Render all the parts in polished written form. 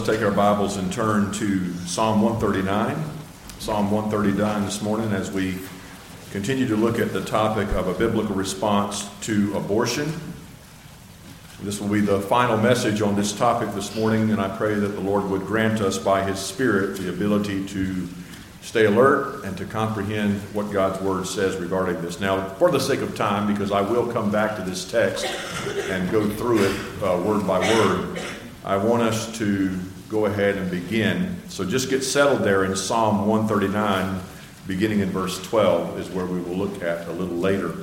Take our Bibles and turn to Psalm 139. Psalm 139 this morning as we continue to look at the topic of a biblical response to abortion. This will be the final message on this topic this morning, and I pray that the Lord would grant us by His Spirit the ability to stay alert and to comprehend what God's Word says regarding this. Now, for the sake of time, because I will come back to this text and go through it word by word, I want us to go ahead and begin. So just get settled there in Psalm 139, beginning in verse 12, is where we will look at a little later.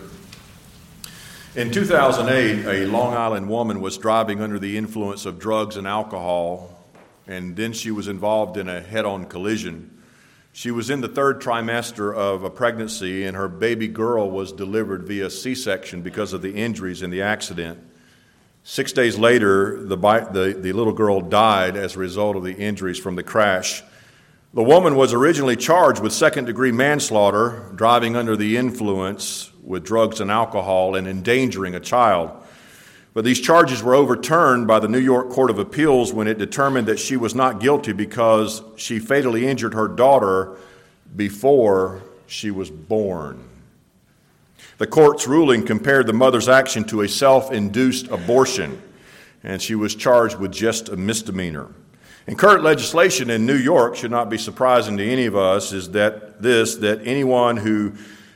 In 2008, a Long Island woman was driving under the influence of drugs and alcohol, and then she was involved in a head-on collision. She was in the third trimester of a pregnancy, and her baby girl was delivered via C-section because of the injuries in the accident. 6 days later, the little girl died as a result of the injuries from the crash. The woman was originally charged with second-degree manslaughter, driving under the influence with drugs and alcohol, and endangering a child. But these charges were overturned by the New York Court of Appeals when it determined that she was not guilty because she fatally injured her daughter before she was born. The court's ruling compared the mother's action to a self-induced abortion, and she was charged with just a misdemeanor. And current legislation in New York, should not be surprising to any of us, is that anyone who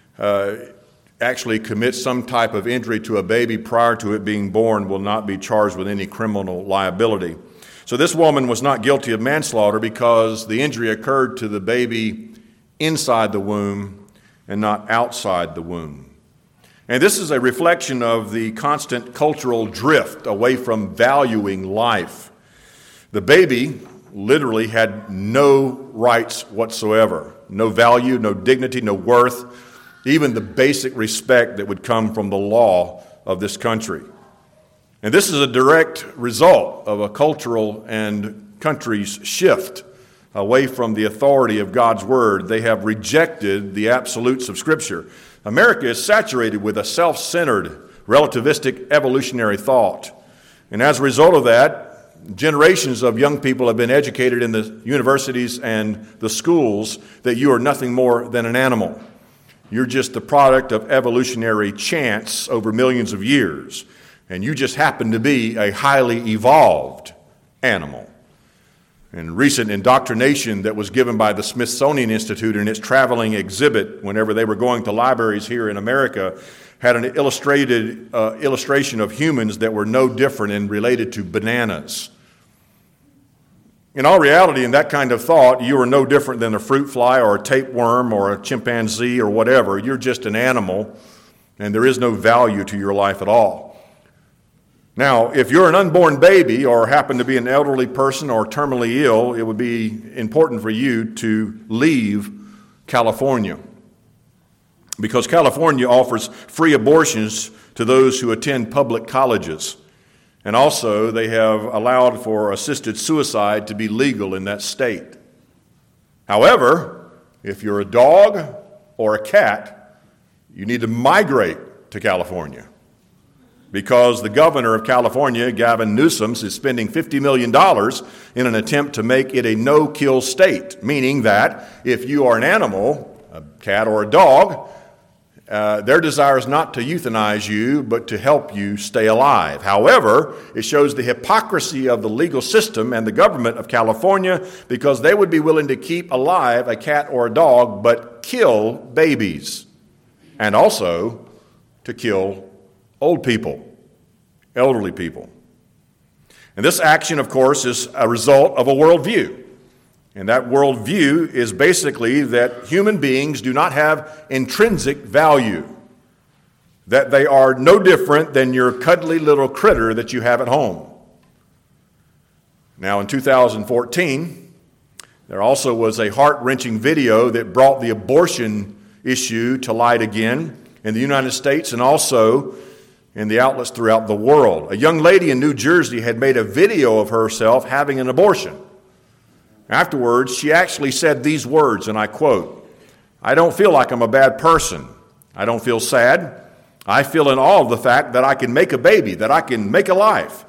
actually commits some type of injury to a baby prior to it being born will not be charged with any criminal liability. So this woman was not guilty of manslaughter because the injury occurred to the baby inside the womb and not outside the womb. And this is a reflection of the constant cultural drift away from valuing life. The baby literally had no rights whatsoever, no value, no dignity, no worth, even the basic respect that would come from the law of this country. And this is a direct result of a cultural and country's shift away from the authority of God's Word. They have rejected the absolutes of Scripture. America is saturated with a self-centered, relativistic, evolutionary thought. And as a result of that, generations of young people have been educated in the universities and the schools that you are nothing more than an animal. You're just the product of evolutionary chance over millions of years. And you just happen to be a highly evolved animal. And recent indoctrination that was given by the Smithsonian Institute in its traveling exhibit whenever they were going to libraries here in America had an illustration of humans that were no different and related to bananas. In all reality, in that kind of thought, you are no different than a fruit fly or a tapeworm or a chimpanzee or whatever. You're just an animal, and there is no value to your life at all. Now, if you're an unborn baby or happen to be an elderly person or terminally ill, it would be important for you to leave California, because California offers free abortions to those who attend public colleges. And also, they have allowed for assisted suicide to be legal in that state. However, if you're a dog or a cat, you need to migrate to California, because the governor of California, Gavin Newsom, is spending $50 million in an attempt to make it a no-kill state, meaning that if you are an animal, a cat or a dog, their desire is not to euthanize you, but to help you stay alive. However, it shows the hypocrisy of the legal system and the government of California, because they would be willing to keep alive a cat or a dog, but kill babies, and also to kill old people, elderly people. And this action, of course, is a result of a worldview. And that worldview is basically that human beings do not have intrinsic value, that they are no different than your cuddly little critter that you have at home. Now, in 2014, there also was a heart-wrenching video that brought the abortion issue to light again in the United States and also in the outlets throughout the world. A young lady in New Jersey had made a video of herself having an abortion. Afterwards, she actually said these words, and I quote, "I don't feel like I'm a bad person. I don't feel sad. I feel in awe of the fact that I can make a baby, that I can make a life.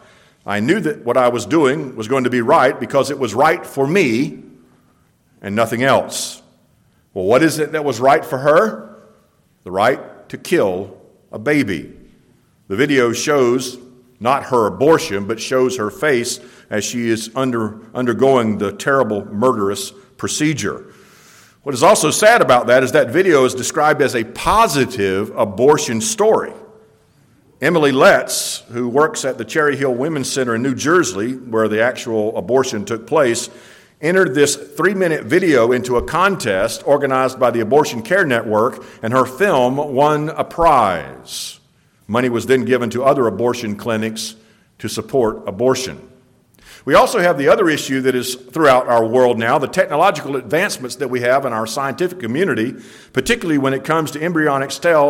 I knew that what I was doing was going to be right because it was right for me and nothing else. Well, what is it that was right for her? The right to kill a baby. The video shows not her abortion, but shows her face as she is undergoing the terrible, murderous procedure. What is also sad about that is that video is described as a positive abortion story. Emily Letts, who works at the Cherry Hill Women's Center in New Jersey, where the actual abortion took place, entered this 3-minute video into a contest organized by the Abortion Care Network, and her film won a prize. Money was then given to other abortion clinics to support abortion. We also have the other issue that is throughout our world now, the technological advancements that we have in our scientific community, particularly when it comes to embryonic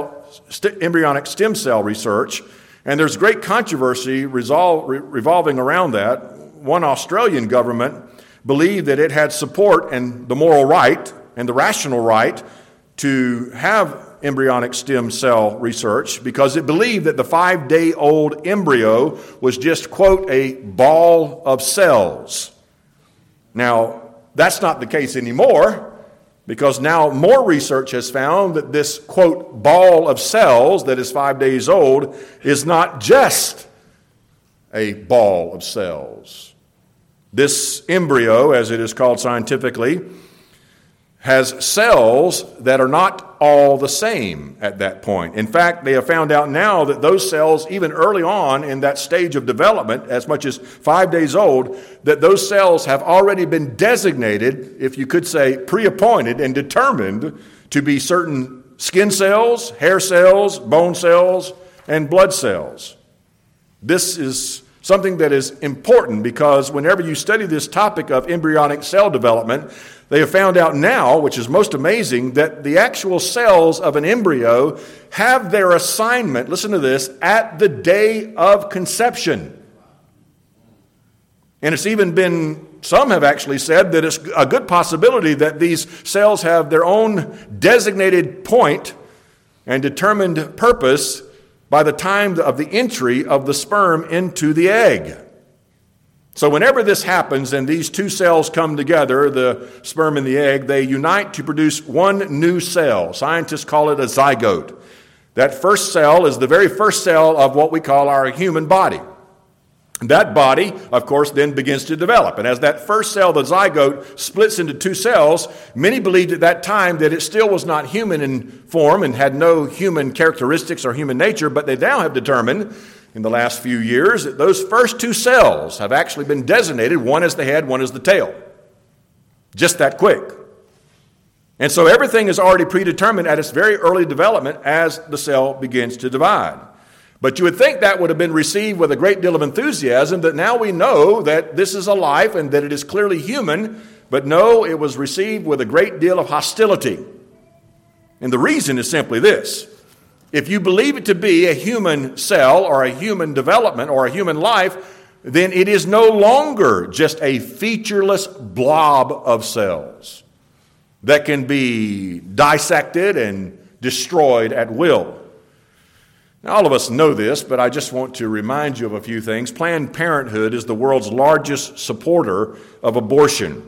stem cell research. And there's great controversy revolving around that. One Australian government believed that it had support and the moral right and the rational right to have embryonic stem cell research because it believed that the 5-day-old embryo was just, quote, a ball of cells. Now, that's not the case anymore because now more research has found that this, quote, ball of cells that is 5 days old is not just a ball of cells. This embryo, as it is called scientifically, has cells that are not all the same at that point. In fact, they have found out now that those cells, even early on in that stage of development, as much as 5 days old, that those cells have already been designated, if you could say, pre-appointed and determined to be certain skin cells, hair cells, bone cells, and blood cells. This is something that is important because whenever you study this topic of embryonic cell development, they have found out now, which is most amazing, that the actual cells of an embryo have their assignment, listen to this, at the day of conception. And it's even been, some have actually said that it's a good possibility that these cells have their own designated point and determined purpose by the time of the entry of the sperm into the egg. So whenever this happens and these two cells come together, the sperm and the egg, they unite to produce one new cell. Scientists call it a zygote. That first cell is the very first cell of what we call our human body. That body, of course, then begins to develop. And as that first cell, the zygote, splits into two cells, many believed at that time that it still was not human in form and had no human characteristics or human nature, but they now have determined in the last few years that those first two cells have actually been designated, one as the head, one as the tail. Just that quick. And so everything is already predetermined at its very early development as the cell begins to divide. But you would think that would have been received with a great deal of enthusiasm, that now we know that this is a life and that it is clearly human, but no, it was received with a great deal of hostility. And the reason is simply this. If you believe it to be a human cell or a human development or a human life, then it is no longer just a featureless blob of cells that can be dissected and destroyed at will. Now, all of us know this, but I just want to remind you of a few things. Planned Parenthood is the world's largest supporter of abortion.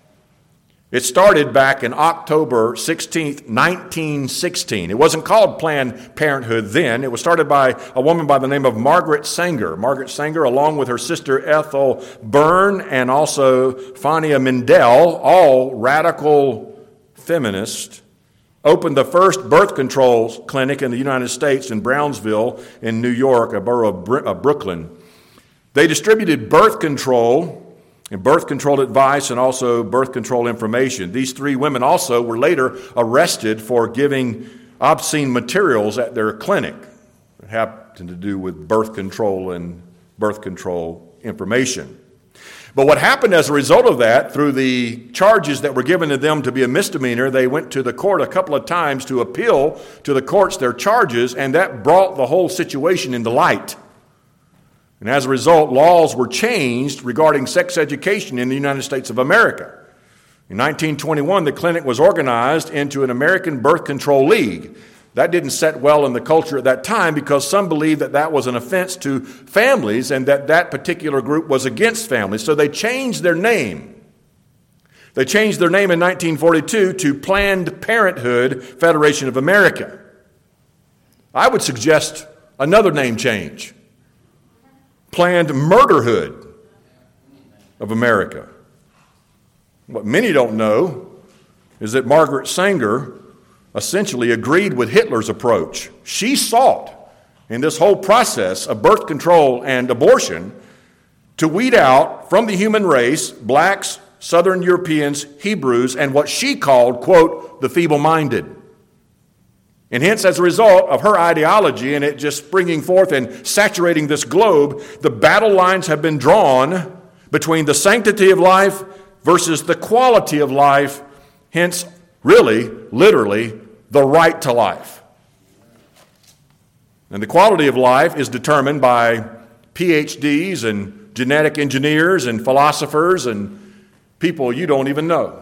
It started back in October 16th, 1916. It wasn't called Planned Parenthood then. It was started by a woman by the name of Margaret Sanger. Margaret Sanger, along with her sister Ethel Byrne and also Fania Mendel, all radical feminists, opened the first birth control clinic in the United States in Brownsville in New York, a borough of Brooklyn. They distributed birth control and birth control advice and also birth control information. These three women also were later arrested for giving obscene materials at their clinic. It happened to do with birth control and birth control information. But what happened as a result of that, through the charges that were given to them to be a misdemeanor, they went to the court a couple of times to appeal to the courts their charges, and that brought the whole situation into light. And as a result, laws were changed regarding sex education in the United States of America. In 1921, the clinic was organized into an American Birth Control League. That didn't set well in the culture at that time because some believed that that was an offense to families and that that particular group was against families. So they changed their name. They changed their name in 1942 to Planned Parenthood Federation of America. I would suggest another name change. Planned Murderhood of America. What many don't know is that Margaret Sanger essentially agreed with Hitler's approach. She sought, in this whole process of birth control and abortion, to weed out from the human race blacks, Southern Europeans, Hebrews, and what she called, quote, the feeble-minded. And hence, as a result of her ideology and it just springing forth and saturating this globe, the battle lines have been drawn between the sanctity of life versus the quality of life, hence, really, literally, the right to life. And the quality of life is determined by PhDs and genetic engineers and philosophers and people you don't even know.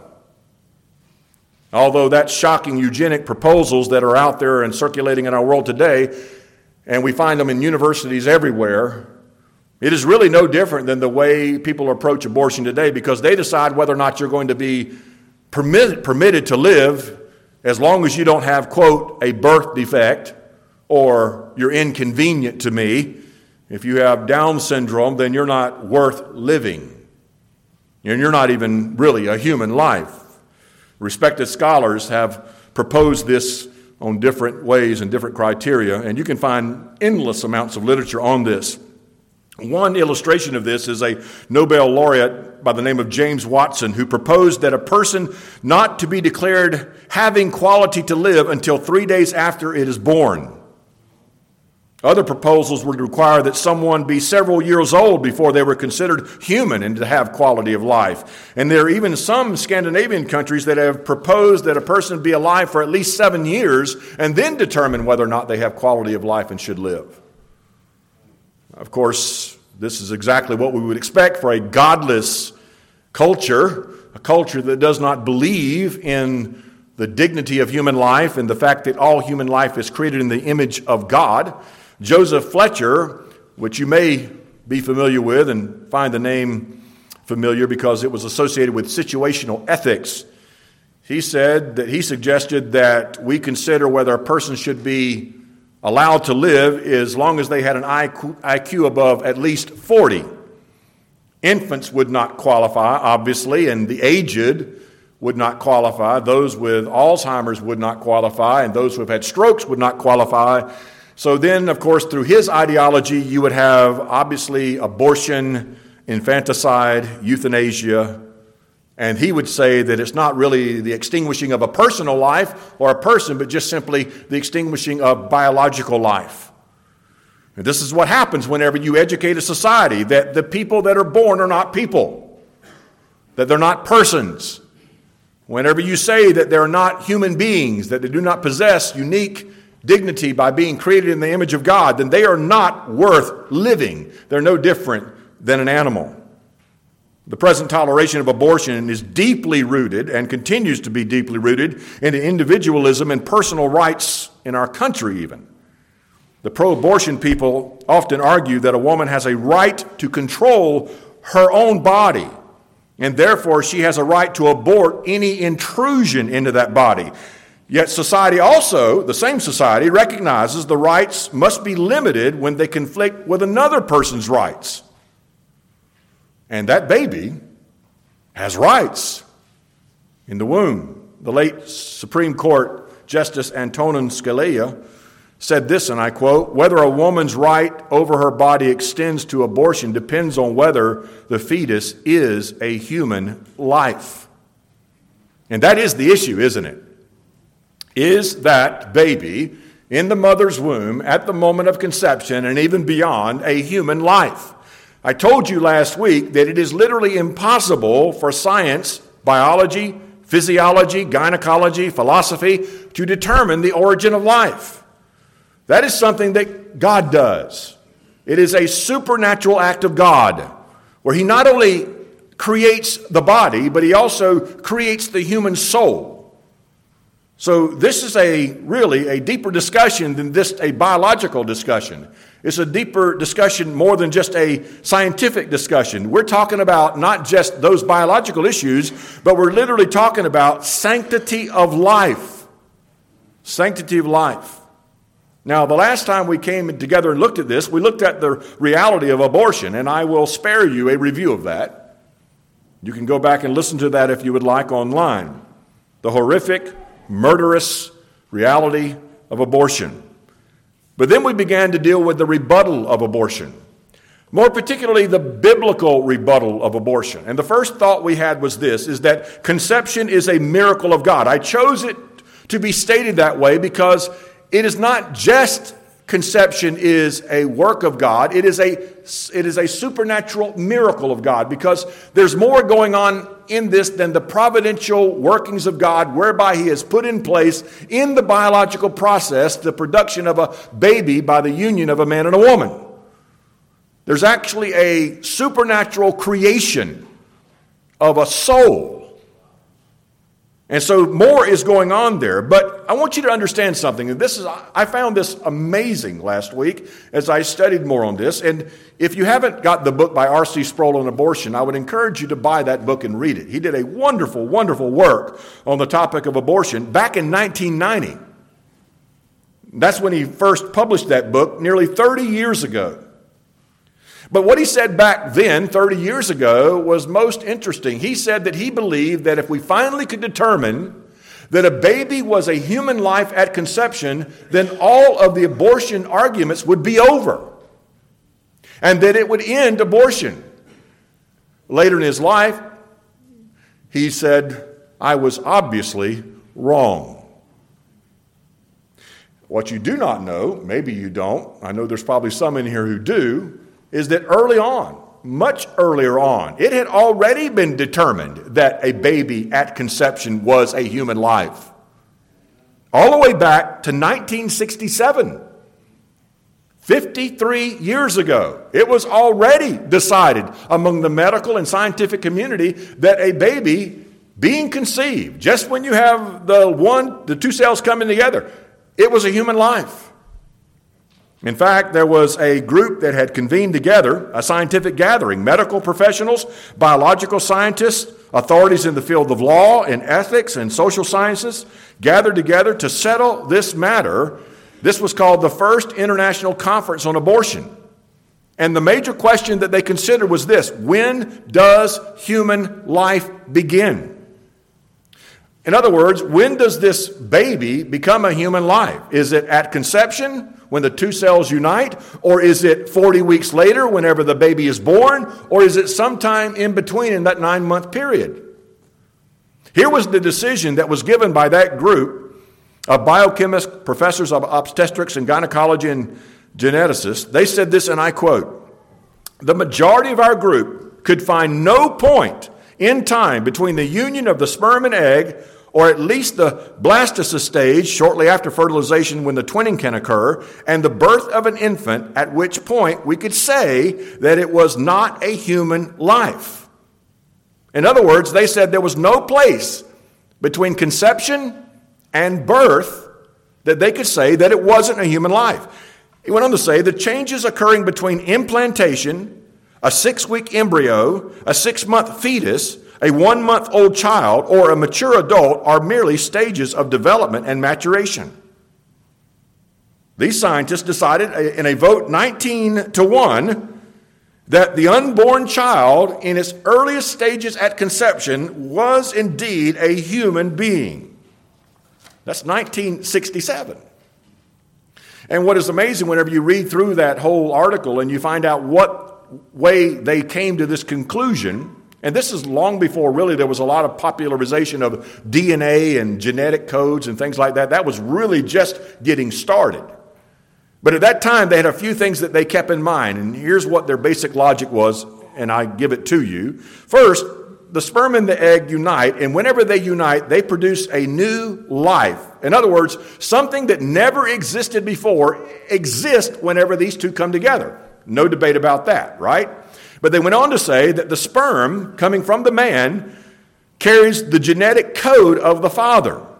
Although that's shocking eugenic proposals that are out there and circulating in our world today, and we find them in universities everywhere, it is really no different than the way people approach abortion today because they decide whether or not you're going to be permitted to live as long as you don't have, quote, a birth defect or you're inconvenient to me. If you have Down syndrome, then you're not worth living. And you're not even really a human life. Respected scholars have proposed this on different ways and different criteria, and you can find endless amounts of literature on this. One illustration of this is a Nobel laureate by the name of James Watson, who proposed that a person not to be declared having quality to live until 3 days after it is born. Other proposals would require that someone be several years old before they were considered human and to have quality of life. And there are even some Scandinavian countries that have proposed that a person be alive for at least 7 years and then determine whether or not they have quality of life and should live. Of course, this is exactly what we would expect for a godless culture, a culture that does not believe in the dignity of human life and the fact that all human life is created in the image of God. Joseph Fletcher, which you may be familiar with and find the name familiar because it was associated with situational ethics, he said that he suggested that we consider whether a person should be allowed to live as long as they had an IQ above at least 40. Infants would not qualify, obviously, and the aged would not qualify. Those with Alzheimer's would not qualify, and those who have had strokes would not qualify. So then, of course, through his ideology, you would have, obviously, abortion, infanticide, euthanasia, and he would say that it's not really the extinguishing of a personal life or a person, but just simply the extinguishing of biological life. And this is what happens whenever you educate a society, that the people that are born are not people, that they're not persons. Whenever you say that they're not human beings, that they do not possess unique dignity by being created in the image of God, then they are not worth living. They're no different than an animal. The present toleration of abortion is deeply rooted and continues to be deeply rooted in individualism and personal rights in our country even. The pro-abortion people often argue that a woman has a right to control her own body, and therefore she has a right to abort any intrusion into that body. Yet society also, the same society, recognizes the rights must be limited when they conflict with another person's rights. And that baby has rights in the womb. The late Supreme Court Justice Antonin Scalia said this, and I quote, "Whether a woman's right over her body extends to abortion depends on whether the fetus is a human life." And that is the issue, isn't it? Is that baby in the mother's womb at the moment of conception and even beyond a human life? I told you last week that it is literally impossible for science, biology, physiology, gynecology, philosophy to determine the origin of life. That is something that God does. It is a supernatural act of God, where He not only creates the body, but He also creates the human soul. So this is really a deeper discussion than just a biological discussion. It's a deeper discussion more than just a scientific discussion. We're talking about not just those biological issues, but we're literally talking about sanctity of life. Sanctity of life. Now, the last time we came together and looked at this, we looked at the reality of abortion, and I will spare you a review of that. You can go back and listen to that if you would like online. The horrific, murderous reality of abortion. But then we began to deal with the rebuttal of abortion, more particularly the biblical rebuttal of abortion. And the first thought we had was this, is that conception is a miracle of God. I chose it to be stated that way because it is not just conception is a work of God. It is a supernatural miracle of God because there's more going on in this than the providential workings of God whereby He has put in place in the biological process the production of a baby by the union of a man and a woman. There's actually a supernatural creation of a soul. And so more is going on there. But I want you to understand something. And I found this amazing last week as I studied more on this. And if you haven't got the book by R.C. Sproul on abortion, I would encourage you to buy that book and read it. He did a wonderful, wonderful work on the topic of abortion back in 1990. That's when he first published that book nearly 30 years ago. But what he said back then, 30 years ago, was most interesting. He said that he believed that if we finally could determine that a baby was a human life at conception, then all of the abortion arguments would be over. And that it would end abortion. Later in his life, he said, I was obviously wrong. What you do not know, maybe you don't, I know there's probably some in here who do, is that early on, much earlier on, it had already been determined that a baby at conception was a human life. All the way back to 1967, 53 years ago, it was already decided among the medical and scientific community that a baby being conceived, just when you have the two cells coming together, it was a human life. In fact, there was a group that had convened together, a scientific gathering, medical professionals, biological scientists, authorities in the field of law and ethics and social sciences, gathered together to settle this matter. This was called the First International Conference on Abortion. And the major question that they considered was this: when does human life begin? In other words, when does this baby become a human life? Is it at conception, when the two cells unite? Or is it 40 weeks later, whenever the baby is born? Or is it sometime in between in that 9-month period? Here was the decision that was given by that group of biochemists, professors of obstetrics and gynecology and geneticists. They said this, and I quote, "The majority of our group could find no point in time between the union of the sperm and egg, or at least the blastocyst stage shortly after fertilization when the twinning can occur, and the birth of an infant, at which point we could say that it was not a human life." In other words, they said there was no place between conception and birth that they could say that it wasn't a human life. He went on to say the changes occurring between implantation, a 6-week embryo, a 6-month fetus, a 1-month-old child, or a mature adult are merely stages of development and maturation. These scientists decided in a vote 19-1 that the unborn child in its earliest stages at conception was indeed a human being. That's 1967. And what is amazing, whenever you read through that whole article and you find out what way they came to this conclusion, and this is long before really there was a lot of popularization of DNA and genetic codes and things like that. That was really just getting started. But at that time, they had a few things that they kept in mind. And here's what their basic logic was, and I give it to you. First, the sperm and the egg unite, and whenever they unite, they produce a new life. In other words, something that never existed before exists whenever these two come together. No debate about that, right? But they went on to say that the sperm coming from the man carries the genetic code of the father.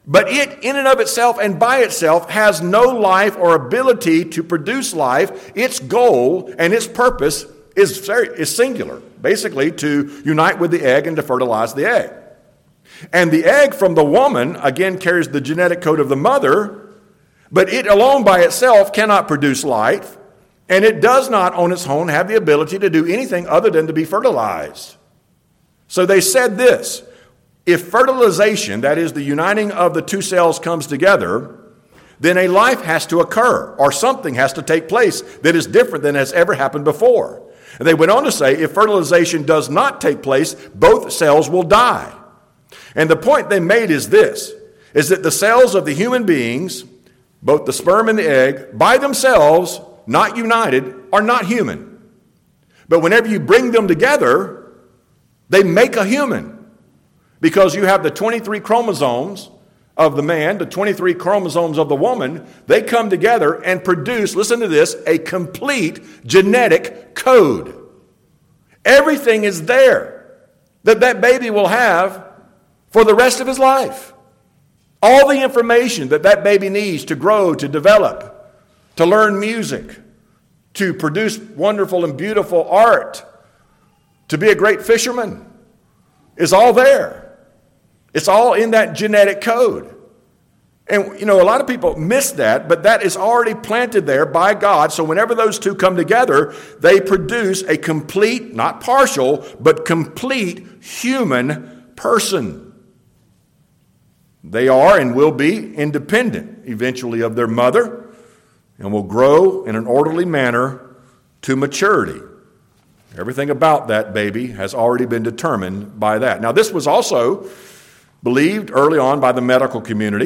But it, in and of itself and by itself, has no life or ability to produce life. Its goal and its purpose is singular, basically to unite with the egg and to fertilize the egg. And the egg from the woman, again, carries the genetic code of the mother, but it alone by itself cannot produce life, and it does not on its own have the ability to do anything other than to be fertilized. So they said this: if fertilization, that is the uniting of the two cells, comes together, then a life has to occur, or something has to take place that is different than has ever happened before. And they went on to say, if fertilization does not take place, both cells will die. And the point they made is this, is that the cells of the human beings, both the sperm and the egg, by themselves, not united, are not human. But whenever you bring them together, they make a human. Because you have the 23 chromosomes of the man, the 23 chromosomes of the woman, they come together and produce, listen to this, a complete genetic code. Everything is there that baby will have for the rest of his life. All the information that baby needs to grow, to develop, to learn music, to produce wonderful and beautiful art, to be a great fisherman, is all there. It's all in that genetic code. And, a lot of people miss that, but that is already planted there by God. So whenever those two come together, they produce a complete, not partial, but complete human person. They are and will be independent eventually of their mother and will grow in an orderly manner to maturity. Everything about that baby has already been determined by that. Now, this was also believed early on by the medical community.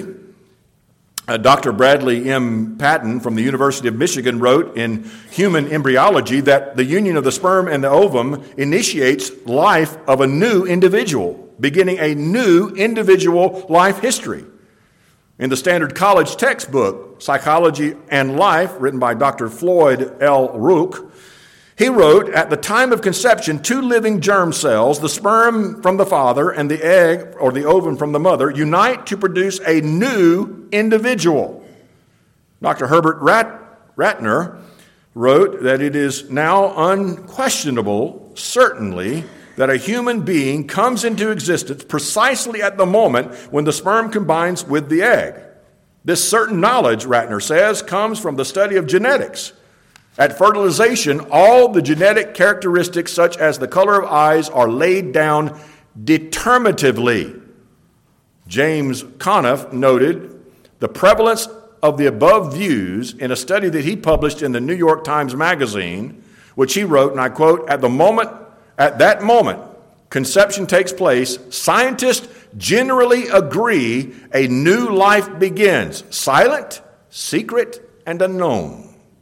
Dr. Bradley M. Patton from the University of Michigan wrote in Human Embryology that the union of the sperm and the ovum initiates life of a new individual, beginning a new individual life history. In the Standard College textbook, Psychology and Life, written by Dr. Floyd L. Rook, he wrote, at the time of conception, two living germ cells, the sperm from the father and the egg or the ovum from the mother, unite to produce a new individual. Dr. Herbert Ratner wrote that it is now unquestionable, certainly, that a human being comes into existence precisely at the moment when the sperm combines with the egg. This certain knowledge, Ratner says, comes from the study of genetics. At fertilization, all the genetic characteristics such as the color of eyes are laid down determinatively. James Conniff noted the prevalence of the above views in a study that he published in the New York Times Magazine, which he wrote, and I quote, at that moment, conception takes place, scientists generally agree a new life begins, silent, secret, and unknown.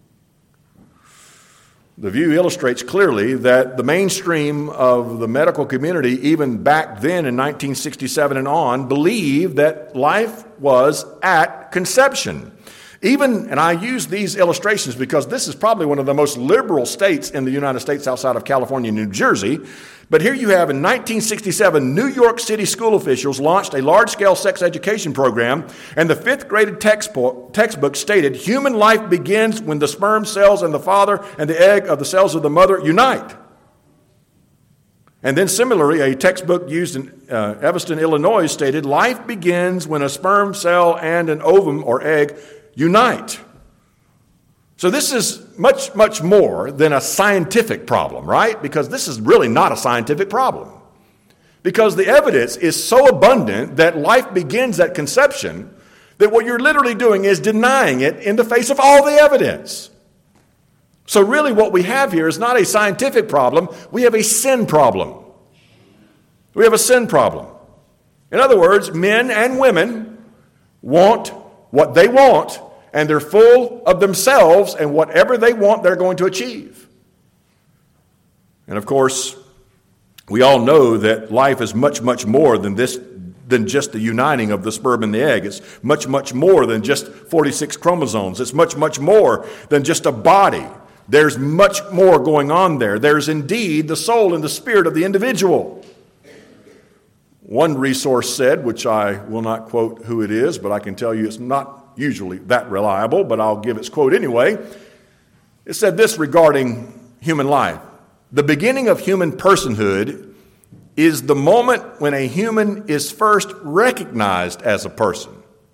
The view illustrates clearly that the mainstream of the medical community, even back then in 1967 and on, believed that life was at conception. Even, and I use these illustrations because this is probably one of the most liberal states in the United States outside of California and New Jersey. But here you have in 1967, New York City school officials launched a large-scale sex education program, and the fifth grade textbook stated, human life begins when the sperm cells and the father and the egg of the cells of the mother unite. And then similarly, a textbook used in Evanston, Illinois stated, life begins when a sperm cell and an ovum or egg unite. So this is much, much more than a scientific problem, right? Because this is really not a scientific problem. Because the evidence is so abundant that life begins at conception that what you're literally doing is denying it in the face of all the evidence. So really what we have here is not a scientific problem, we have a sin problem. We have a sin problem. In other words, men and women want what they want, and they're full of themselves, and whatever they want, they're going to achieve. And of course, we all know that life is much, much more than just the uniting of the sperm and the egg. It's much, much more than just 46 chromosomes. It's much, much more than just a body. There's much more going on there. There's indeed the soul and the spirit of the individual. One resource said, which I will not quote who it is, but I can tell you it's not usually that reliable, but I'll give its quote anyway. It said this regarding human life: the beginning of human personhood is the moment when a human is first recognized as a person.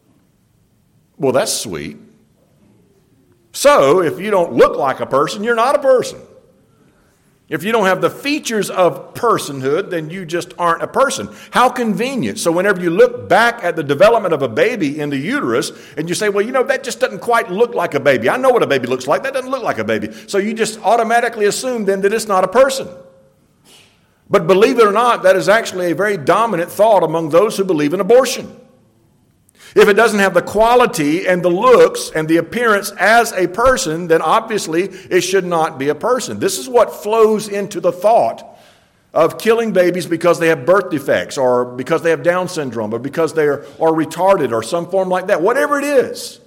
Well, that's sweet. So, if you don't look like a person, you're not a person. If you don't have the features of personhood, then you just aren't a person. How convenient. So whenever you look back at the development of a baby in the uterus, and you say, well, that just doesn't quite look like a baby. I know what a baby looks like. That doesn't look like a baby. So you just automatically assume then that it's not a person. But believe it or not, that is actually a very dominant thought among those who believe in abortion. If it doesn't have the quality and the looks and the appearance as a person, then obviously it should not be a person. This is what flows into the thought of killing babies because they have birth defects, or because they have Down syndrome, or because they are retarded, or some form like that, whatever it is.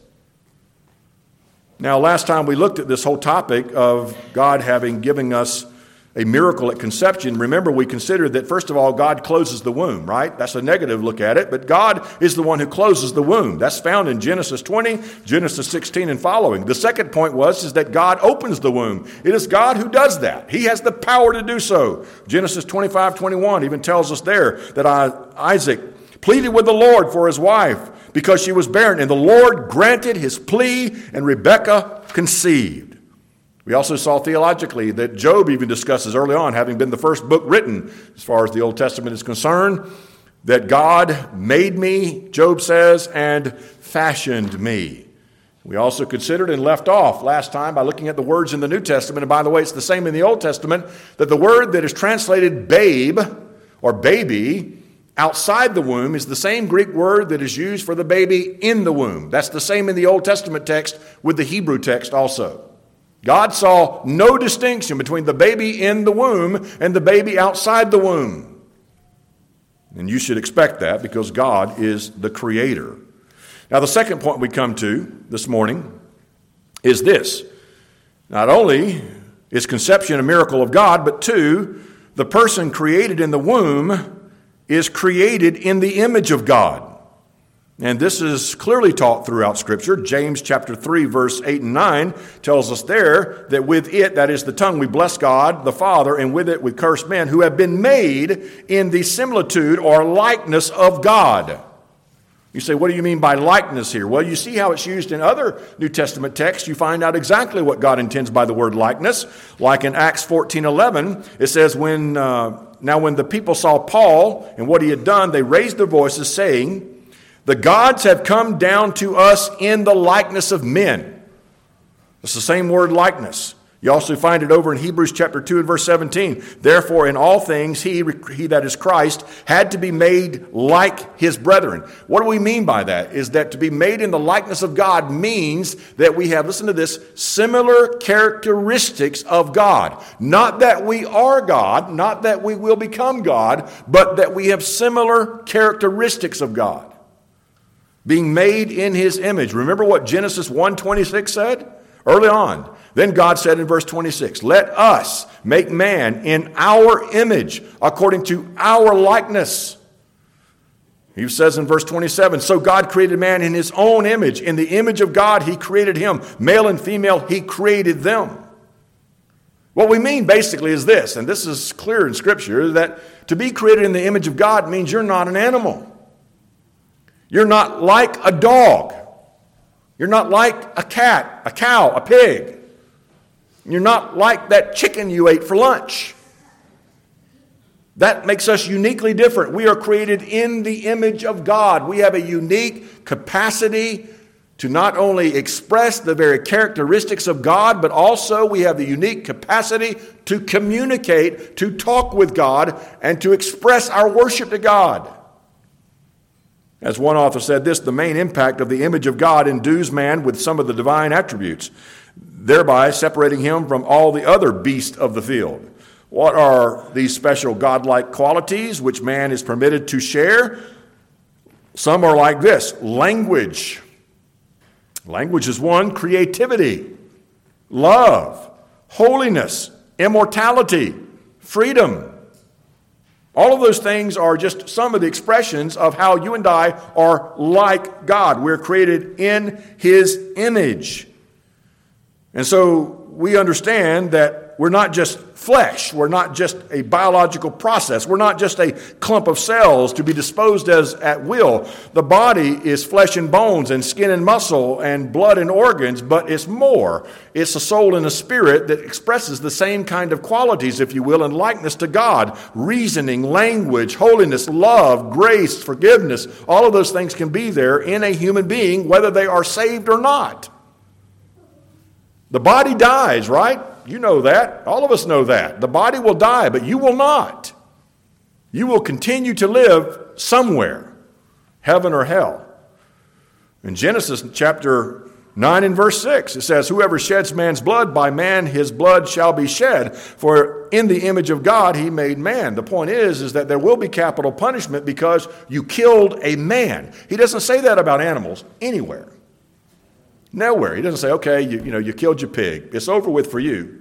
Now, last time we looked at this whole topic of God having given us a miracle at conception, remember we considered that, first of all, God closes the womb, right? That's a negative look at it, but God is the one who closes the womb. That's found in Genesis 20, Genesis 16 and following. The second point is that God opens the womb. It is God who does that. He has the power to do so. Genesis 25:21 even tells us there that Isaac pleaded with the Lord for his wife because she was barren, and the Lord granted his plea, and Rebekah conceived. We also saw theologically that Job even discusses early on, having been the first book written as far as the Old Testament is concerned, that God made me, Job says, and fashioned me. We also considered and left off last time by looking at the words in the New Testament, and by the way, it's the same in the Old Testament, that the word that is translated babe or baby outside the womb is the same Greek word that is used for the baby in the womb. That's the same in the Old Testament text with the Hebrew text also. God saw no distinction between the baby in the womb and the baby outside the womb. And you should expect that because God is the creator. Now, the second point we come to this morning is this. Not only is conception a miracle of God, but two, the person created in the womb is created in the image of God. And this is clearly taught throughout Scripture. James chapter 3, verse 8 and 9 tells us there that with it, that is the tongue, we bless God the Father, and with it we curse men who have been made in the similitude or likeness of God. You say, what do you mean by likeness here? Well, you see how it's used in other New Testament texts. You find out exactly what God intends by the word likeness. Like in Acts 14:11, it says, now when the people saw Paul and what he had done, they raised their voices saying, the gods have come down to us in the likeness of men. It's the same word likeness. You also find it over in Hebrews chapter 2 and verse 17. Therefore, in all things, he that is Christ had to be made like his brethren. What do we mean by that? Is that to be made in the likeness of God means that we have, listen to this, similar characteristics of God. Not that we are God, not that we will become God, but that we have similar characteristics of God. Being made in his image. Remember what Genesis 1:26 said? Early on. Then God said in verse 26, let us make man in our image, according to our likeness. He says in verse 27, so God created man in his own image. In the image of God, he created him. Male and female, he created them. What we mean basically is this, and this is clear in Scripture, that to be created in the image of God means you're not an animal. You're not like a dog. You're not like a cat, a cow, a pig. You're not like that chicken you ate for lunch. That makes us uniquely different. We are created in the image of God. We have a unique capacity to not only express the very characteristics of God, but also we have the unique capacity to communicate, to talk with God, and to express our worship to God. As one author said this, the main impact of the image of God endues man with some of the divine attributes, thereby separating him from all the other beasts of the field. What are these special godlike qualities which man is permitted to share? Some are like this: language. Language is one. Creativity, love, holiness, immortality, freedom. All of those things are just some of the expressions of how you and I are like God. We're created in His image. And so we understand that we're not just flesh. We're not just a biological process. We're not just a clump of cells to be disposed as at will. The body is flesh and bones and skin and muscle and blood and organs, but it's more. It's a soul and a spirit that expresses the same kind of qualities, if you will, and likeness to God. Reasoning, language, holiness, love, grace, forgiveness, all of those things can be there in a human being, whether they are saved or not. The body dies, right? You know that. All of us know that. The body will die, but you will not. You will continue to live somewhere, heaven or hell. In Genesis chapter 9 and verse 6, it says, "Whoever sheds man's blood, by man his blood shall be shed. For in the image of God he made man." The point is that there will be capital punishment because you killed a man. He doesn't say that about animals anywhere. Nowhere. He doesn't say, okay, you killed your pig. It's over with for you.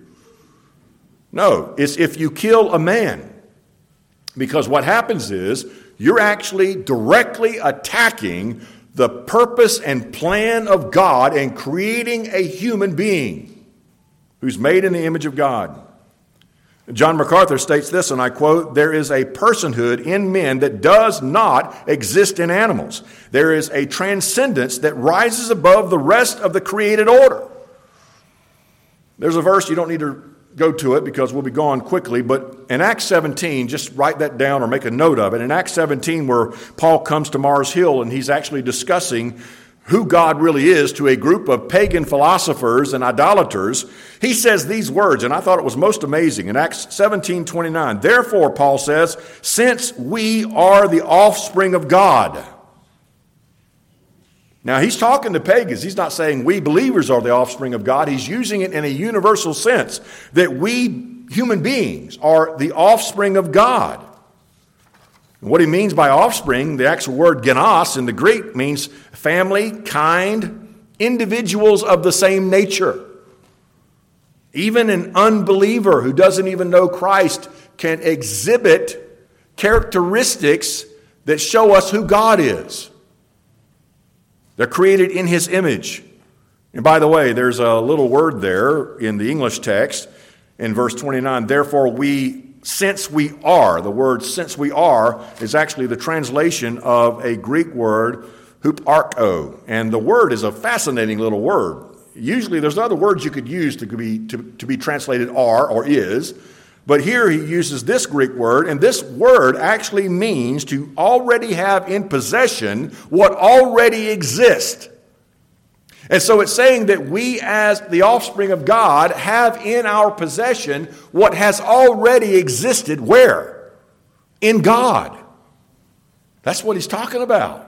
No, it's if you kill a man. Because what happens is you're actually directly attacking the purpose and plan of God and creating a human being who's made in the image of God. John MacArthur states this, and I quote, "There is a personhood in men that does not exist in animals. There is a transcendence that rises above the rest of the created order." There's a verse, you don't need to go to it because we'll be gone quickly, but in Acts 17, just write that down or make a note of it. In Acts 17, where Paul comes to Mars Hill and he's actually discussing who God really is to a group of pagan philosophers and idolaters, he says these words, and I thought it was most amazing. In Acts 17:29, "Therefore," Paul says, "since we are the offspring of God." Now, he's talking to pagans. He's not saying we believers are the offspring of God. He's using it in a universal sense, that we human beings are the offspring of God. What he means by offspring, the actual word genos in the Greek means family, kind, individuals of the same nature. Even an unbeliever who doesn't even know Christ can exhibit characteristics that show us who God is. They're created in His image. And by the way, there's a little word there in the English text in verse 29, "Therefore since we are," the word "since we are" is actually the translation of a Greek word, huparcho. And the word is a fascinating little word. Usually there's other words you could use to be translated "are" or "is." But here he uses this Greek word, and this word actually means to already have in possession what already exists. And so it's saying that we as the offspring of God have in our possession what has already existed where? In God. That's what he's talking about.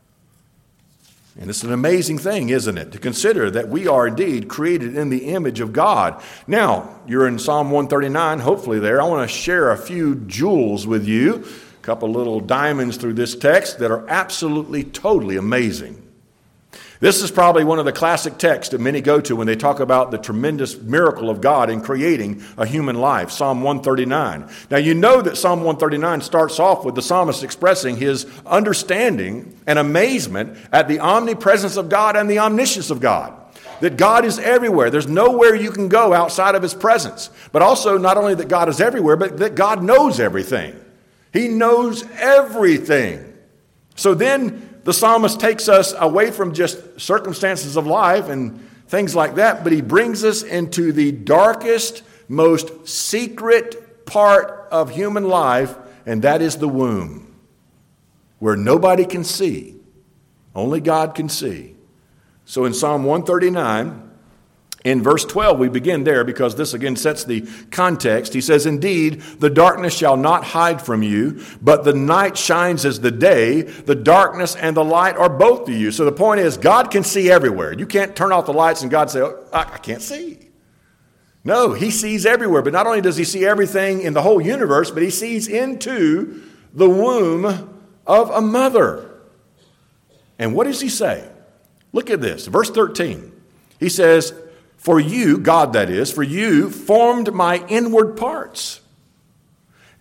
And it's an amazing thing, isn't it, to consider that we are indeed created in the image of God. Now, you're in Psalm 139, hopefully there. I want to share a few jewels with you, a couple little diamonds through this text that are absolutely, totally amazing. This is probably one of the classic texts that many go to when they talk about the tremendous miracle of God in creating a human life, Psalm 139. Now, you know that Psalm 139 starts off with the psalmist expressing his understanding and amazement at the omnipresence of God and the omniscience of God. That God is everywhere. There's nowhere you can go outside of His presence. But also, not only that God is everywhere, but that God knows everything. He knows everything. So then, the psalmist takes us away from just circumstances of life and things like that, but he brings us into the darkest, most secret part of human life, and that is the womb, where nobody can see. Only God can see. So in Psalm 139, in verse 12, we begin there because this again sets the context. He says, "Indeed, the darkness shall not hide from you, but the night shines as the day. The darkness and the light are both to you." So the point is, God can see everywhere. You can't turn off the lights and God say, "Oh, I can't see." No, He sees everywhere. But not only does He see everything in the whole universe, but He sees into the womb of a mother. And what does He say? Look at this, verse 13. He says, "For you," God that is, "for you formed my inward parts.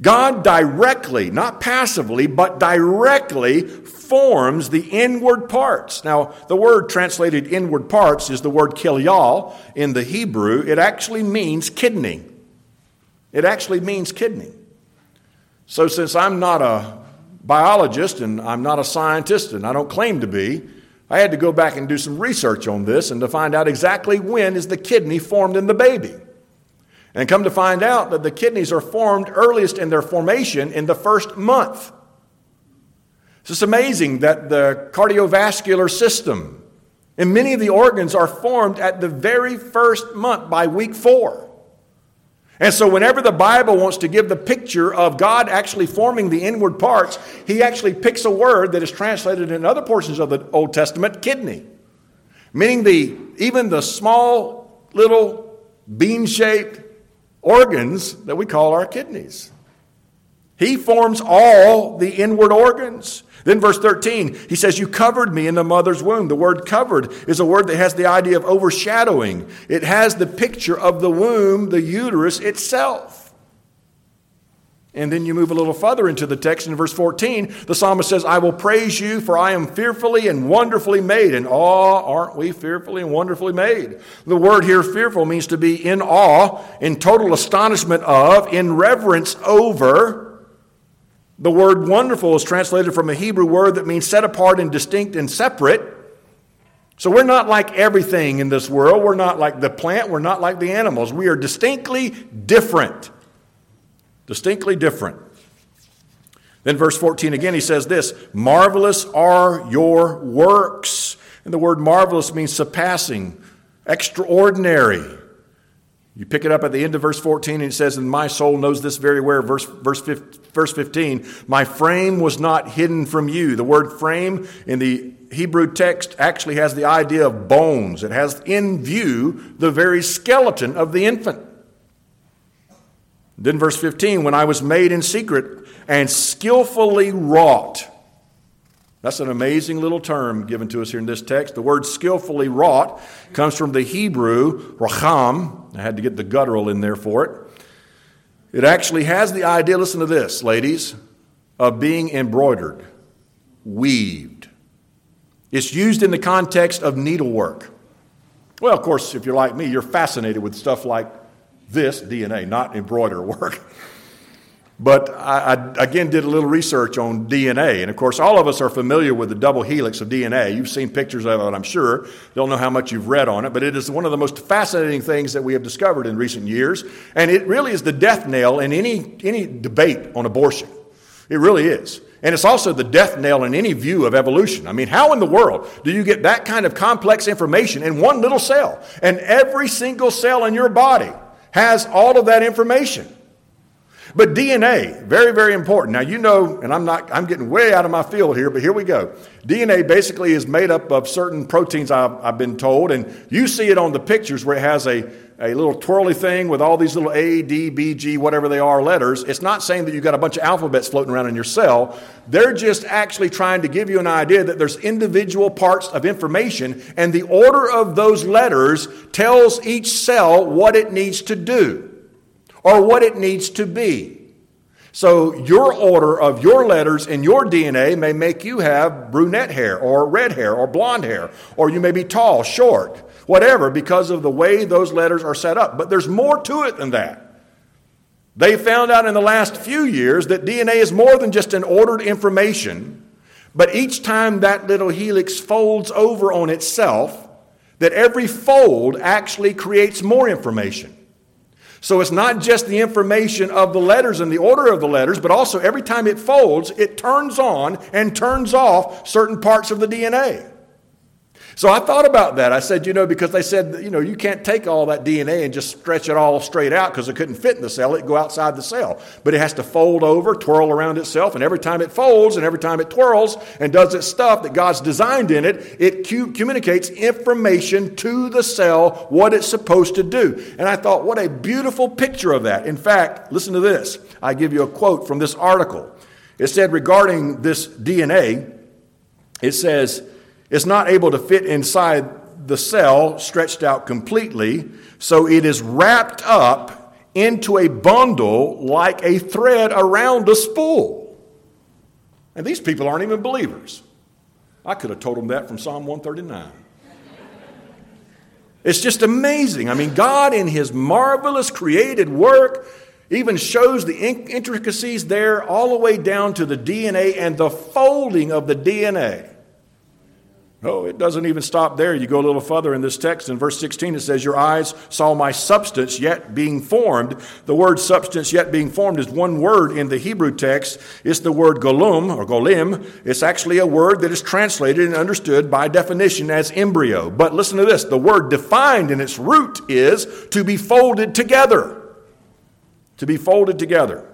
God directly, not passively, but directly forms the inward parts. Now, the word translated inward parts is the word kilyal in the Hebrew. It actually means kidney. It actually means kidney. So since I'm not a biologist and I'm not a scientist and I don't claim to be, I had to go back and do some research on this and to find out exactly when is the kidney formed in the baby. And come to find out that the kidneys are formed earliest in their formation in the first month. So it's amazing that the cardiovascular system and many of the organs are formed at the very first month by week 4. And so whenever the Bible wants to give the picture of God actually forming the inward parts, he actually picks a word that is translated in other portions of the Old Testament, kidney. Meaning even the small little bean-shaped organs that we call our kidneys. He forms all the inward organs. Then verse 13, he says, you covered me in the mother's womb. The word covered is a word that has the idea of overshadowing. It has the picture of the womb, the uterus itself. And then you move a little further into the text in verse 14, the psalmist says, I will praise you, for I am fearfully and wonderfully made. And aren't we fearfully and wonderfully made? The word here, fearful, means to be in awe, in total astonishment of, in reverence over. The word wonderful is translated from a Hebrew word that means set apart and distinct and separate. So we're not like everything in this world. We're not like the plant. We're not like the animals. We are distinctly different. Distinctly different. Then verse 14 again, he says this, marvelous are your works. And the word marvelous means surpassing, extraordinary. You pick it up at the end of verse 14 and it says, and my soul knows this very well. Verse 15, my frame was not hidden from you. The word frame in the Hebrew text actually has the idea of bones. It has in view the very skeleton of the infant. Then verse 15, when I was made in secret and skillfully wrought. That's an amazing little term given to us here in this text. The word skillfully wrought comes from the Hebrew, racham. I had to get the guttural in there for it. It actually has the idea, listen to this, ladies, of being embroidered, weaved. It's used in the context of needlework. Well, of course, if you're like me, you're fascinated with stuff like this, DNA, not embroidery work. But I again did a little research on DNA. And of course, all of us are familiar with the double helix of DNA. You've seen pictures of it, I'm sure. Don't know how much you've read on it, but it is one of the most fascinating things that we have discovered in recent years. And it really is the death nail in any debate on abortion. It really is. And it's also the death nail in any view of evolution. I mean, how in the world do you get that kind of complex information in one little cell? And every single cell in your body has all of that information. But DNA, very, very important. Now, you know, and I'm getting way out of my field here, but here we go. DNA basically is made up of certain proteins, I've been told, and you see it on the pictures where it has a little twirly thing with all these little A, D, B, G, whatever they are, letters. It's not saying that you've got a bunch of alphabets floating around in your cell. They're just actually trying to give you an idea that there's individual parts of information, and the order of those letters tells each cell what it needs to do or what it needs to be. So your order of your letters in your DNA may make you have brunette hair or red hair or blonde hair, or you may be tall, short, whatever, because of the way those letters are set up. But there's more to it than that. They found out in the last few years that DNA is more than just an ordered information, but each time that little helix folds over on itself, that every fold actually creates more information. So it's not just the information of the letters and the order of the letters, but also every time it folds, it turns on and turns off certain parts of the DNA. So I thought about that. I said, because they said, you can't take all that DNA and just stretch it all straight out because it couldn't fit in the cell. It'd go outside the cell. But it has to fold over, twirl around itself, and every time it folds and every time it twirls and does its stuff that God's designed in it, it communicates information to the cell, what it's supposed to do. And I thought, what a beautiful picture of that. In fact, listen to this. I give you a quote from this article. It said regarding this DNA, it says, it's not able to fit inside the cell stretched out completely, so it is wrapped up into a bundle like a thread around a spool. And these people aren't even believers. I could have told them that from Psalm 139. It's just amazing. I mean, God in his marvelous created work even shows the intricacies there all the way down to the DNA and the folding of the DNA. Oh, it doesn't even stop there. You go a little further in this text. In verse 16, it says, your eyes saw my substance yet being formed. The word substance yet being formed is one word in the Hebrew text. It's the word golum or golim. It's actually a word that is translated and understood by definition as embryo. But listen to this. The word defined in its root is to be folded together. To be folded together.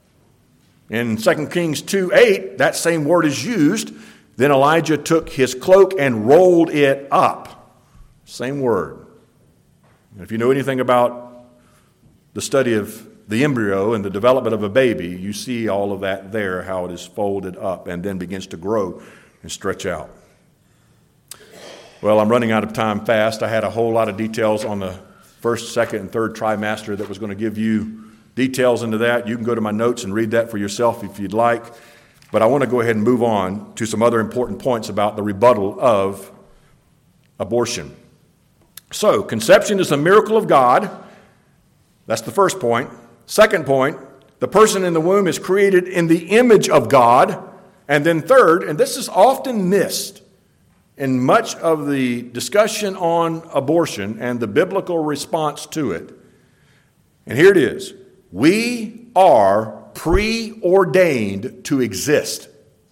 In 2 Kings 2:8, that same word is used. Then Elijah took his cloak and rolled it up. Same word. If you know anything about the study of the embryo and the development of a baby, you see all of that there, how it is folded up and then begins to grow and stretch out. Well, I'm running out of time fast. I had a whole lot of details on the first, second, and third trimester that was going to give you details into that. You can go to my notes and read that for yourself if you'd like. But I want to go ahead and move on to some other important points about the rebuttal of abortion. So, conception is a miracle of God. That's the first point. Second point, the person in the womb is created in the image of God. And then third, and this is often missed in much of the discussion on abortion and the biblical response to it. And here it is. We are preordained to exist.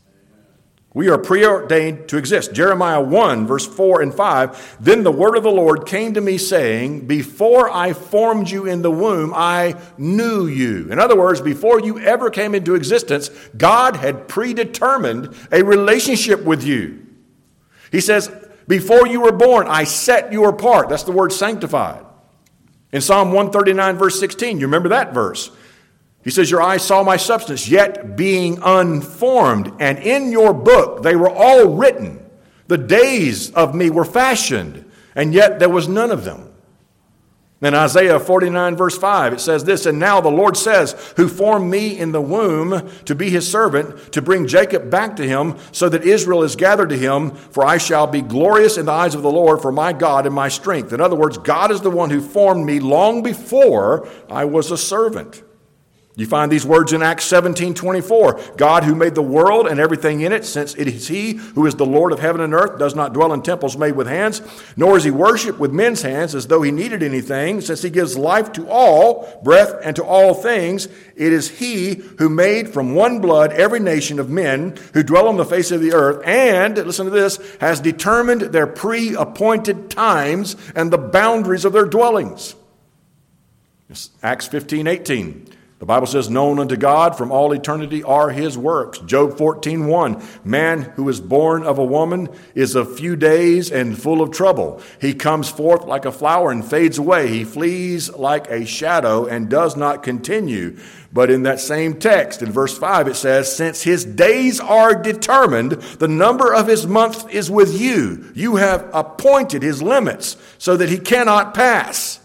We are preordained to exist. Jeremiah 1, verse 4 and 5. Then the word of the Lord came to me saying, before I formed you in the womb, I knew you. In other words, before you ever came into existence, God had predetermined a relationship with you. He says, before you were born, I set you apart. That's the word sanctified. In Psalm 139, verse 16, you remember that verse? He says, your eyes saw my substance, yet being unformed. And in your book, they were all written. The days of me were fashioned, and yet there was none of them. In Isaiah 49, verse 5, it says this, and now the Lord says, who formed me in the womb to be his servant, to bring Jacob back to him, so that Israel is gathered to him, for I shall be glorious in the eyes of the Lord, for my God and my strength. In other words, God is the one who formed me long before I was a servant. You find these words in Acts 17:24. God who made the world and everything in it, since it is he who is the Lord of heaven and earth, does not dwell in temples made with hands, nor is he worshipped with men's hands as though he needed anything, since he gives life to all, breath, and to all things. It is he who made from one blood every nation of men who dwell on the face of the earth, and, listen to this, has determined their pre-appointed times and the boundaries of their dwellings. It's Acts 15:18. The Bible says, known unto God from all eternity are his works. Job 14:1. Man who is born of a woman is of few days and full of trouble. He comes forth like a flower and fades away. He flees like a shadow and does not continue. But in that same text, in verse 5, it says, since his days are determined, the number of his months is with you. You have appointed his limits so that he cannot pass.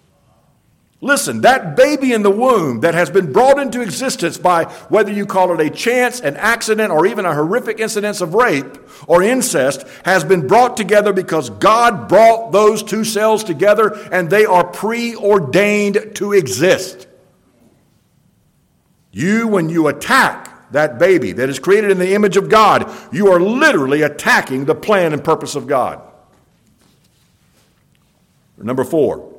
Listen, that baby in the womb that has been brought into existence by whether you call it a chance, an accident, or even a horrific incidence of rape or incest has been brought together because God brought those two cells together and they are preordained to exist. When you attack that baby that is created in the image of God, you are literally attacking the plan and purpose of God. Number 4.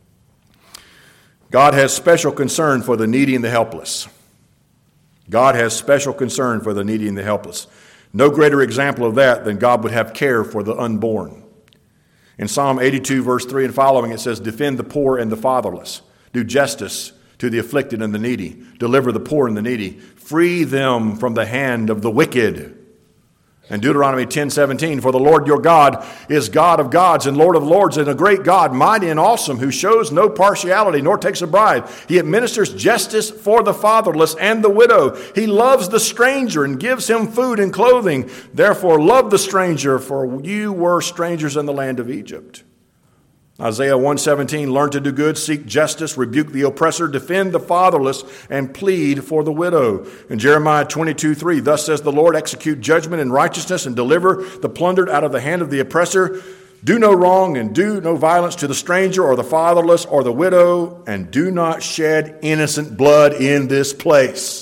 God has special concern for the needy and the helpless. God has special concern for the needy and the helpless. No greater example of that than God would have care for the unborn. In Psalm 82, verse 3 and following, it says, defend the poor and the fatherless. Do justice to the afflicted and the needy. Deliver the poor and the needy. Free them from the hand of the wicked. And Deuteronomy 10:17, for the Lord your God is God of gods and Lord of lords, and a great God, mighty and awesome, who shows no partiality nor takes a bribe. He administers justice for the fatherless and the widow. He loves the stranger and gives him food and clothing. Therefore love the stranger, for you were strangers in the land of Egypt. Isaiah 1:17, learn to do good, seek justice, rebuke the oppressor, defend the fatherless, and plead for the widow. In Jeremiah 22:3, thus says the Lord, execute judgment and righteousness and deliver the plundered out of the hand of the oppressor. Do no wrong and do no violence to the stranger or the fatherless or the widow, and do not shed innocent blood in this place.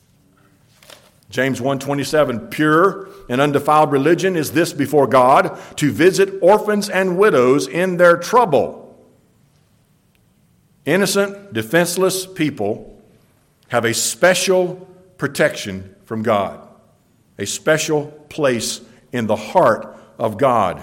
James 1:27, pure and undefiled religion is this before God, to visit orphans and widows in their trouble. Innocent, defenseless people have a special protection from God, a special place in the heart of God.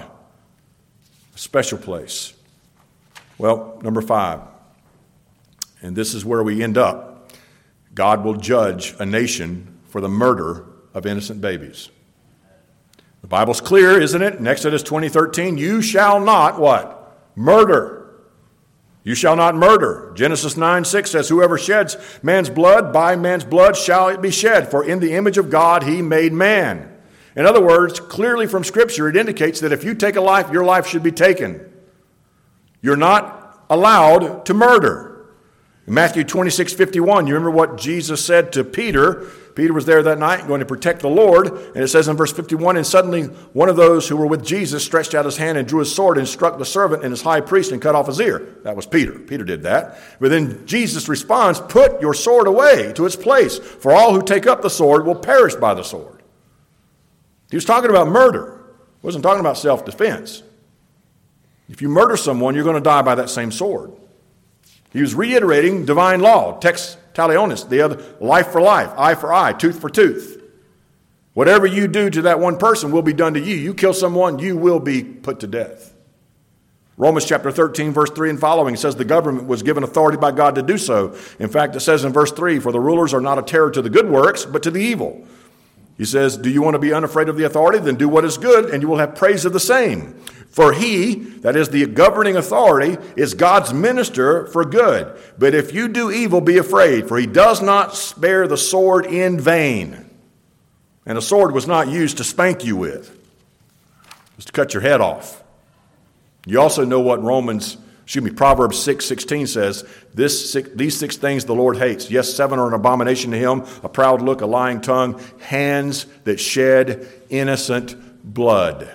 A special place. Well, number 5, and this is where we end up. God will judge a nation for the murder of innocent babies. The Bible's clear, isn't it? In Exodus 20:13, you shall not what? Murder. You shall not murder. Genesis 9:6 says, whoever sheds man's blood, by man's blood shall it be shed, for in the image of God he made man. In other words, clearly from Scripture, it indicates that if you take a life, your life should be taken. You're not allowed to murder. In Matthew 26:51, you remember what Jesus said to Peter? Peter was there that night going to protect the Lord. And it says in verse 51, and suddenly one of those who were with Jesus stretched out his hand and drew his sword and struck the servant and his high priest and cut off his ear. That was Peter. Peter did that. But then Jesus responds, put your sword away to its place, for all who take up the sword will perish by the sword. He was talking about murder. He wasn't talking about self-defense. If you murder someone, you're going to die by that same sword. He was reiterating divine law, text talionis, the other, life for life, eye for eye, tooth for tooth. Whatever you do to that one person will be done to you. You kill someone, you will be put to death. Romans chapter 13, verse 3 and following says the government was given authority by God to do so. In fact, it says in verse 3, for the rulers are not a terror to the good works, but to the evil. He says, do you want to be unafraid of the authority? Then do what is good, and you will have praise of the same. For he, that is the governing authority, is God's minister for good. But if you do evil, be afraid, for he does not spare the sword in vain. And a sword was not used to spank you with. It was to cut your head off. You also know what Proverbs 6:16 says. These 6 things the Lord hates. Yes, 7 are an abomination to him, a proud look, a lying tongue, hands that shed innocent blood.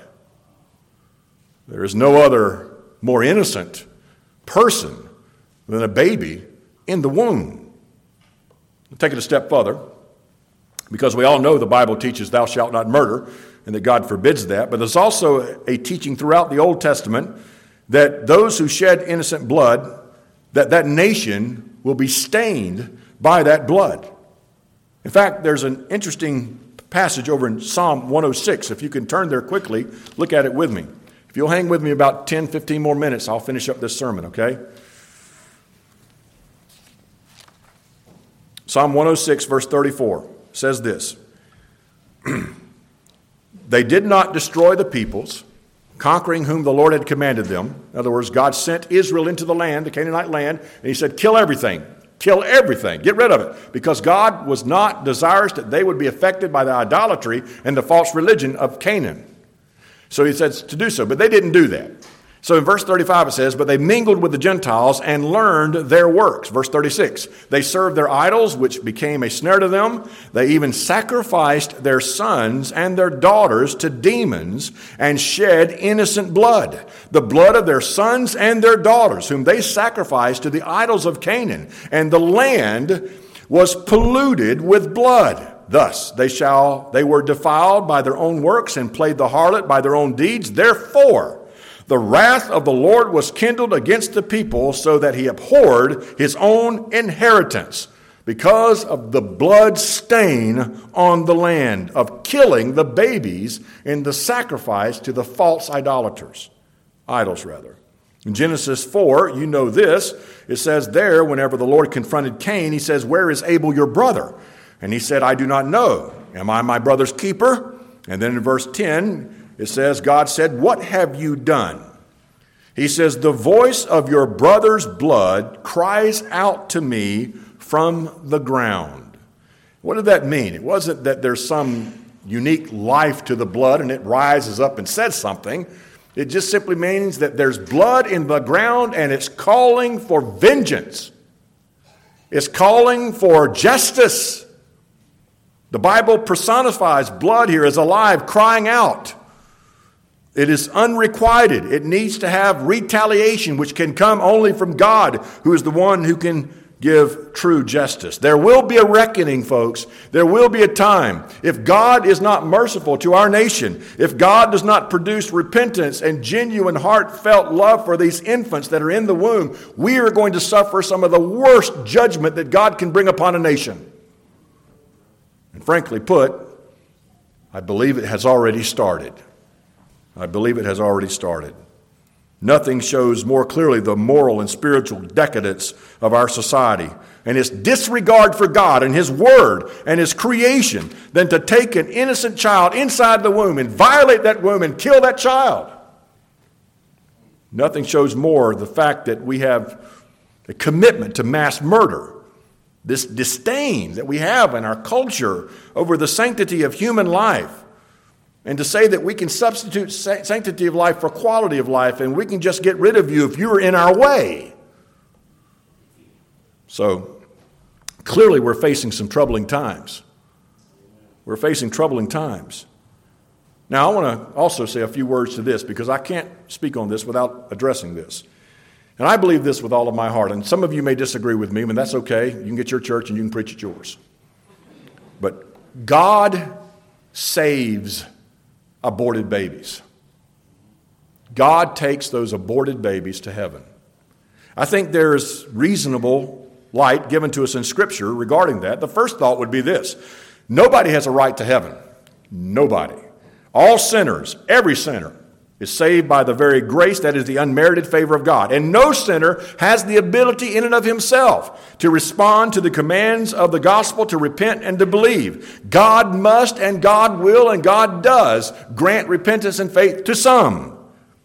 There is no other more innocent person than a baby in the womb. We'll take it a step further, because we all know the Bible teaches thou shalt not murder, and that God forbids that. But there's also a teaching throughout the Old Testament that those who shed innocent blood, that nation will be stained by that blood. In fact, there's an interesting passage over in Psalm 106. If you can turn there quickly, look at it with me. If you'll hang with me about 10, 15 more minutes, I'll finish up this sermon, okay? Psalm 106, verse 34 says this. They did not destroy the peoples, conquering whom the Lord had commanded them. In other words, God sent Israel into the land, the Canaanite land, and he said, kill everything. Kill everything. Get rid of it. Because God was not desirous that they would be affected by the idolatry and the false religion of Canaan. So he says to do so, but they didn't do that. So in verse 35 it says, but they mingled with the Gentiles and learned their works. Verse 36, they served their idols, which became a snare to them. They even sacrificed their sons and their daughters to demons and shed innocent blood, the blood of their sons and their daughters, whom they sacrificed to the idols of Canaan. And the land was polluted with blood. Thus, they were defiled by their own works and played the harlot by their own deeds. Therefore, the wrath of the Lord was kindled against the people, so that he abhorred his own inheritance because of the blood stain on the land of killing the babies in the sacrifice to the false idols. In Genesis 4, you know this, it says there, whenever the Lord confronted Cain, he says, where is Abel your brother? And he said, I do not know. Am I my brother's keeper? And then in verse 10, it says, God said, what have you done? He says, the voice of your brother's blood cries out to me from the ground. What did that mean? It wasn't that there's some unique life to the blood and it rises up and says something. It just simply means that there's blood in the ground and it's calling for vengeance. It's calling for justice. The Bible personifies blood here as alive, crying out. It is unrequited. It needs to have retaliation, which can come only from God, who is the one who can give true justice. There will be a reckoning, folks. There will be a time. If God is not merciful to our nation, if God does not produce repentance and genuine heartfelt love for these infants that are in the womb, we are going to suffer some of the worst judgment that God can bring upon a nation. And frankly put, I believe it has already started. I believe it has already started. Nothing shows more clearly the moral and spiritual decadence of our society and its disregard for God and His Word and His creation than to take an innocent child inside the womb and violate that womb and kill that child. Nothing shows more the fact that we have a commitment to mass murder, this disdain that we have in our culture over the sanctity of human life. And to say that we can substitute sanctity of life for quality of life and we can just get rid of you if you're in our way. So, clearly we're facing some troubling times. We're facing troubling times. Now, I want to also say a few words to this because I can't speak on this without addressing this. And I believe this with all of my heart. And some of you may disagree with me, and that's okay. You can get your church and you can preach at yours. But God saves aborted babies. God takes those aborted babies to heaven. I think there's reasonable light given to us in Scripture regarding that. The first thought would be this: nobody has a right to heaven. Nobody. All sinners, every sinner, is saved by the very grace that is the unmerited favor of God. And no sinner has the ability in and of himself to respond to the commands of the gospel, to repent and to believe. God must and God will and God does grant repentance and faith to some.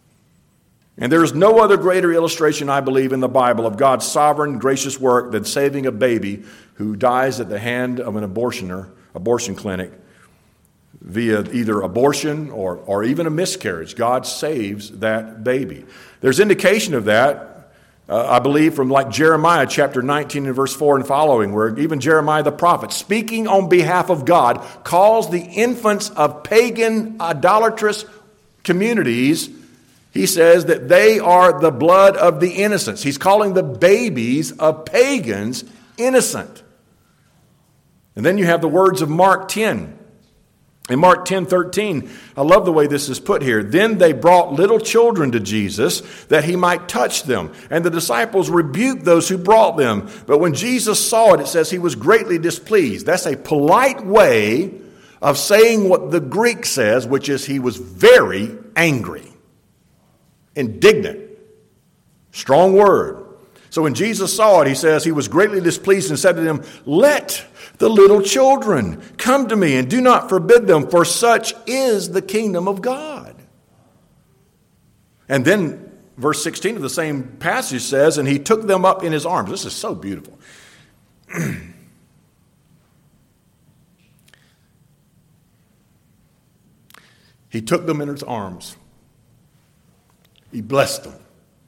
And there is no other greater illustration, I believe, in the Bible of God's sovereign, gracious work than saving a baby who dies at the hand of an abortion clinic via either abortion or even a miscarriage. God saves that baby. There's indication of that, I believe, from like Jeremiah chapter 19 and verse 4 and following, where even Jeremiah the prophet, speaking on behalf of God, calls the infants of pagan, idolatrous communities, he says that they are the blood of the innocents. He's calling the babies of pagans innocent. And then you have the words of Mark 10. In Mark 10:13, I love the way this is put here. Then they brought little children to Jesus that he might touch them. And the disciples rebuked those who brought them. But when Jesus saw it, it says he was greatly displeased. That's a polite way of saying what the Greek says, which is he was very angry, indignant. Strong word. So when Jesus saw it, he says he was greatly displeased and said to them, "Let the little children come to me and do not forbid them, for such is the kingdom of God." And then verse 16 of the same passage says, and he took them up in his arms. This is so beautiful. He took them in his arms. He blessed them.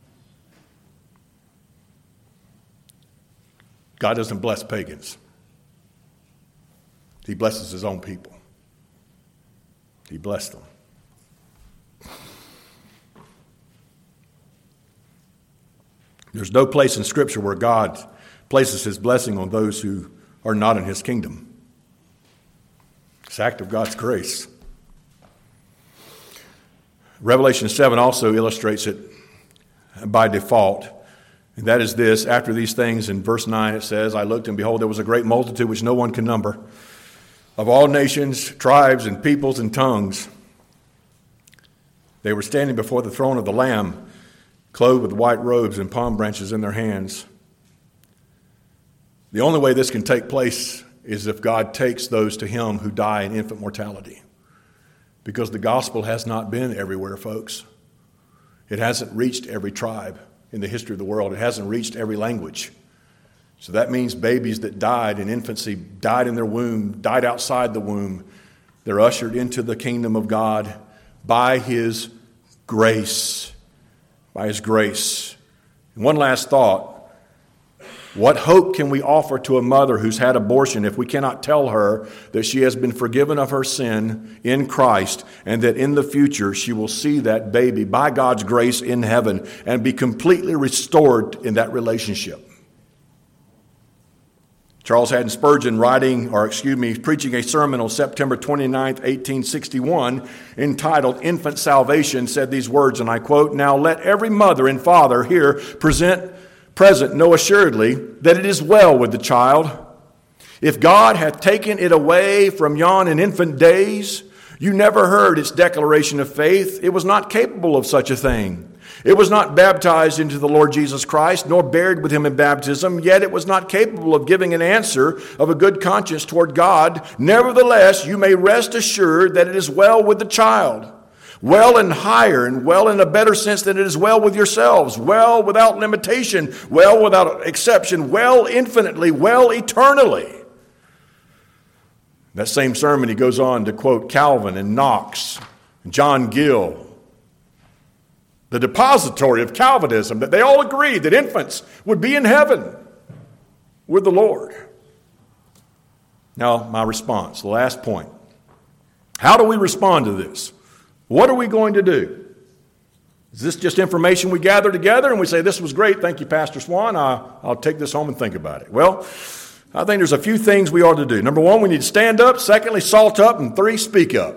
God doesn't bless pagans. He blesses his own people. He blessed them. There's no place in Scripture where God places his blessing on those who are not in his kingdom. It's an act of God's grace. Revelation 7 also illustrates it by default. And that is this: after these things, in verse 9 it says, I looked and behold, there was a great multitude which no one can number, of all nations, tribes, and peoples, and tongues. They were standing before the throne of the Lamb, clothed with white robes and palm branches in their hands. The only way this can take place is if God takes those to him who die in infant mortality. Because the gospel has not been everywhere, folks. It hasn't reached every tribe in the history of the world. It hasn't reached every language. So that means babies that died in infancy, died in their womb, died outside the womb, they're ushered into the kingdom of God by his grace. By His grace. And one last thought. What hope can we offer to a mother who's had abortion if we cannot tell her that she has been forgiven of her sin in Christ and that in the future she will see that baby by God's grace in heaven and be completely restored in that relationship? Charles Haddon Spurgeon preaching a sermon on September 29th, 1861, entitled Infant Salvation, said these words, and I quote, "Now let every mother and father here present know assuredly that it is well with the child. If God hath taken it away from yon in infant days, you never heard its declaration of faith. It was not capable of such a thing. It was not baptized into the Lord Jesus Christ, nor buried with Him in baptism, yet it was not capable of giving an answer of a good conscience toward God. Nevertheless, you may rest assured that it is well with the child. Well and higher, and well in a better sense than it is well with yourselves. Well without limitation, well without exception, well infinitely, well eternally." That same sermon, he goes on to quote Calvin and Knox, and John Gill, the depository of Calvinism, that they all agreed that infants would be in heaven with the Lord. Now, my response, the last point. How do we respond to this? What are we going to do? Is this just information we gather together and we say, "This was great, thank you, Pastor Swan, I'll take this home and think about it"? Well, I think there's a few things we ought to do. Number one, we need to stand up. Secondly, salt up. And three, speak up.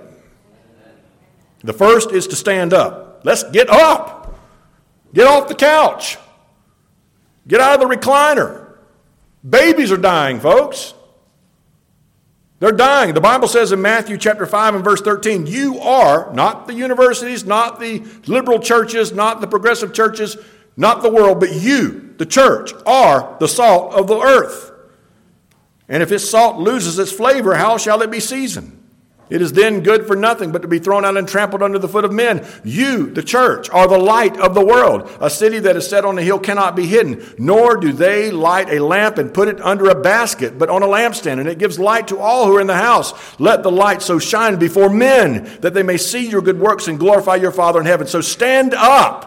The first is to stand up. Let's get up. Get off the couch. Get out of the recliner. Babies are dying, folks. They're dying. The Bible says in Matthew chapter 5 and verse 13, you are, not the universities, not the liberal churches, not the progressive churches, not the world, but you, the church, are the salt of the earth. And if its salt loses its flavor, how shall it be seasoned? It is then good for nothing but to be thrown out and trampled under the foot of men. You, the church, are the light of the world. A city that is set on a hill cannot be hidden, nor do they light a lamp and put it under a basket, but on a lampstand, and it gives light to all who are in the house. Let the light so shine before men that they may see your good works and glorify your Father in heaven. So stand up.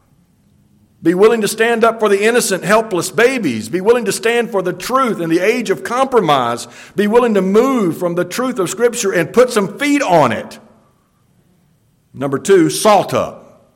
Be willing to stand up for the innocent, helpless babies. Be willing to stand for the truth in the age of compromise. Be willing to move from the truth of Scripture and put some feet on it. Number two, salt up.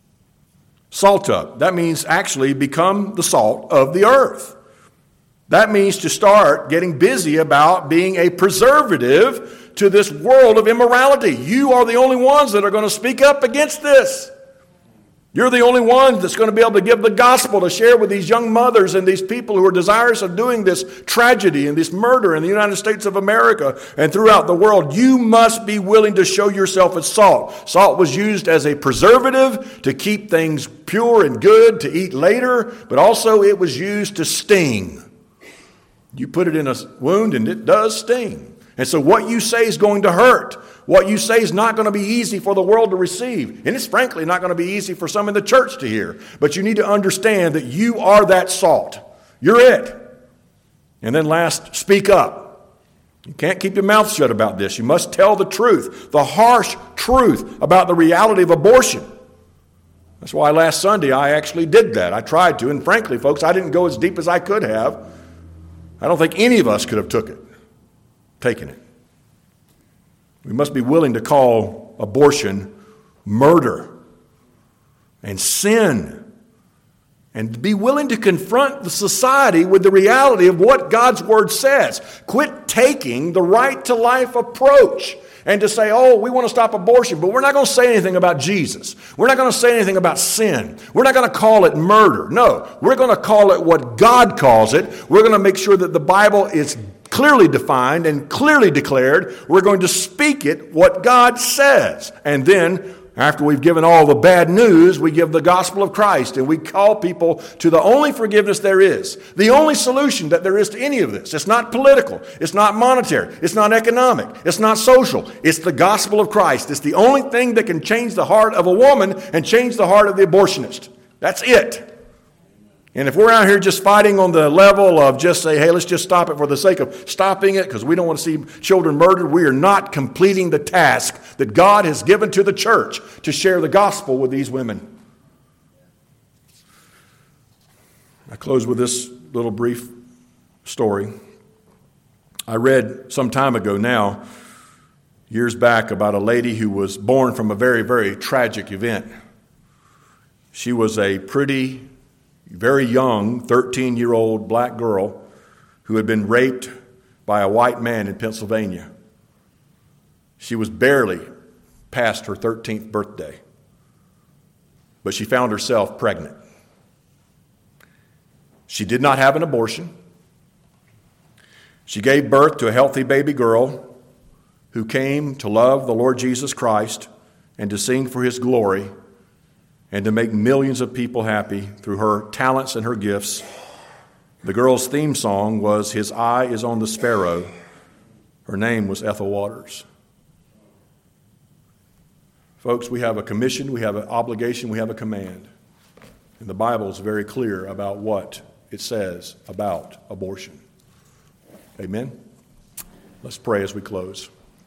Salt up. That means actually become the salt of the earth. That means to start getting busy about being a preservative to this world of immorality. You are the only ones that are going to speak up against this. You're the only one that's going to be able to give the gospel to share with these young mothers and these people who are desirous of doing this tragedy and this murder in the United States of America and throughout the world. You must be willing to show yourself as salt. Salt was used as a preservative to keep things pure and good to eat later, but also it was used to sting. You put it in a wound and it does sting. And so what you say is going to hurt. What you say is not going to be easy for the world to receive. And it's frankly not going to be easy for some in the church to hear. But you need to understand that you are that salt. You're it. And then last, speak up. You can't keep your mouth shut about this. You must tell the truth, the harsh truth about the reality of abortion. That's why last Sunday I actually did that. I tried to. And frankly, folks, I didn't go as deep as I could have. I don't think any of us could have taken it. We must be willing to call abortion murder and sin, and be willing to confront the society with the reality of what God's Word says. Quit taking the right to life approach and to say, oh, we want to stop abortion, but we're not going to say anything about Jesus. We're not going to say anything about sin. We're not going to call it murder. No, we're going to call it what God calls it. We're going to make sure that the Bible is clearly defined and clearly declared. We're going to speak it what God says. And then, after we've given all the bad news, we give the gospel of Christ, and we call people to the only forgiveness there is, the only solution that there is to any of this. It's not political. It's not monetary. It's not economic. It's not social. It's the gospel of Christ. It's the only thing that can change the heart of a woman and change the heart of the abortionist. That's it. And if we're out here just fighting on the level of just say, hey, let's just stop it for the sake of stopping it because we don't want to see children murdered, we are not completing the task that God has given to the church to share the gospel with these women. I close with this little brief story. I read some time ago now, years back, about a lady who was born from a very, very tragic event. She was a pretty, very young, 13-year-old black girl who had been raped by a white man in Pennsylvania. She was barely past her 13th birthday, but she found herself pregnant. She did not have an abortion. She gave birth to a healthy baby girl who came to love the Lord Jesus Christ and to sing for His glory and to make millions of people happy through her talents and her gifts. The girl's theme song was "His Eye is on the Sparrow." Her name was Ethel Waters. Folks, we have a commission, we have an obligation, we have a command. And the Bible is very clear about what it says about abortion. Amen? Let's pray as we close.